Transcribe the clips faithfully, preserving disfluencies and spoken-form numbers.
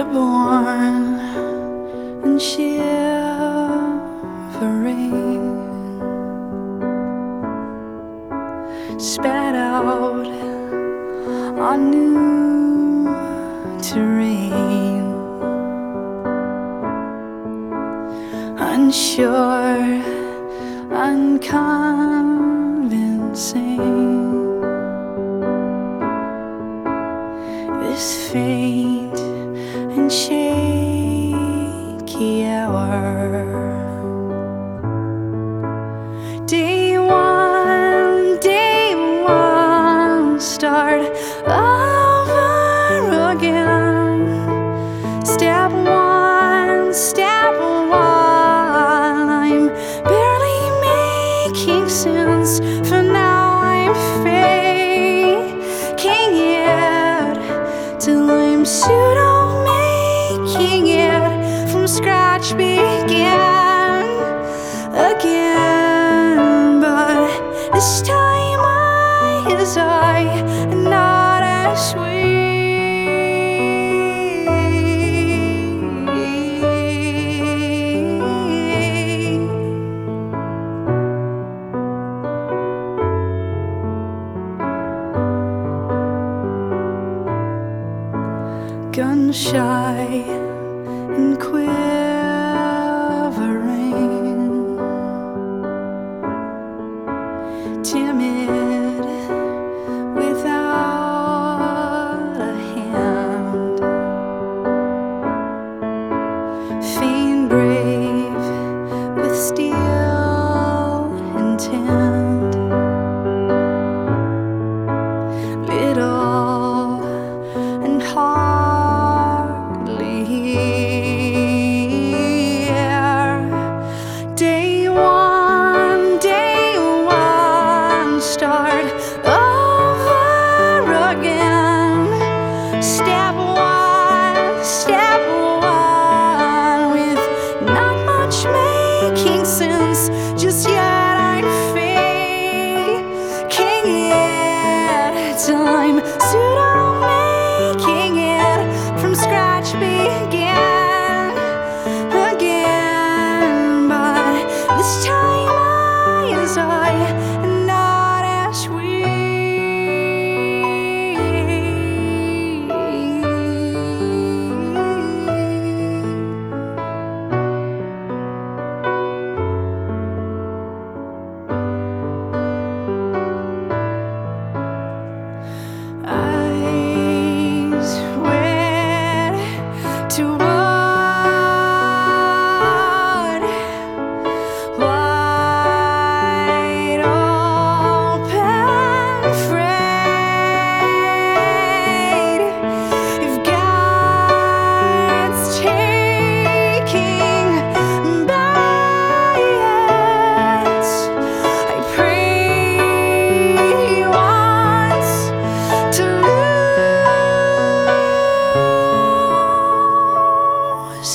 airborne and shivering, spat out on new terrain, unsure, unconvincing. This faint and shaky hour, day one, day one, start over again. Step one, step one, I'm barely making sense. For now I'm faking it till I'm pseudo-making it from scratch begin again. But this time I is I, and not as sweet. Gun shy and quivering, timid without a hand, faint brave with steel intent, little and hard. Day one, day one, start over again. Step one, step one, with not much making sense just yet. I'm faking it till I'm pseudo-making it from scratch begin again. But this time I is I, and not as we. Eyes wet to blood, wide open, afraid. If God's taking bites, I pray He wants to lose.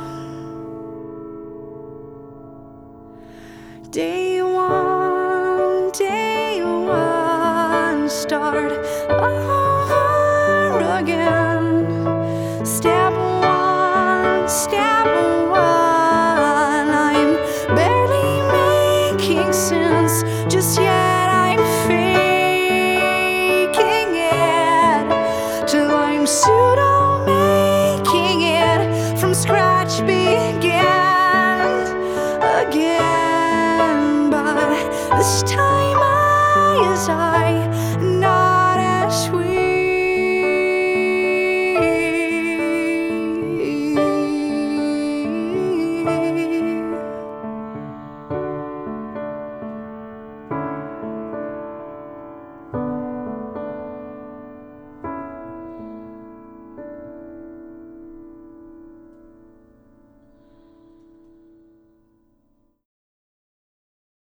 Day one, day one, start over again. Step one, step one, I'm barely making sense just yet. I'm faking it till I'm pseudo-making it from scratch begin again. But this time I is I,